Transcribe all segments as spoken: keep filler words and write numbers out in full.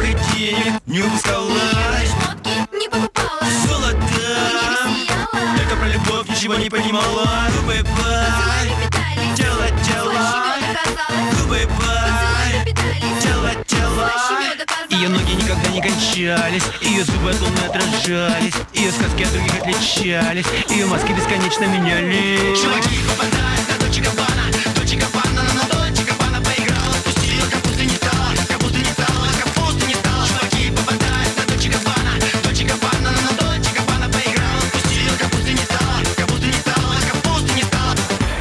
море денег не упускала, шмотки не покупала, золото не сияла, только про любовь ничего не понимала. Губы пай, питались, тело, тело, слащи меда казалось, губы пай, питались, тело, тело. слащи меда казалось. Ее ноги никогда не кончались, ее зубы от луны отражались, ее сказки от других отличались, ее маски бесконечно менялись. Чуваки попадают на Дольче Габбана, Дольче Габбана, на Дольче Габбана поиграла, спустила, капусты не стало, капусты не стало, капусты не стало. Чуваки попадают на Дольче Габбана, Дольче Габбана, на Дольче Габбана поиграла, спустила, капусты не стало, капусты не стало, капусты не стало.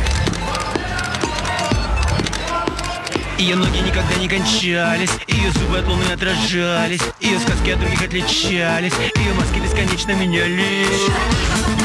Ее ноги никогда не кончались, ее зубы от луны отражались, ее сказки от других отличались, ее маски бесконечно менялись.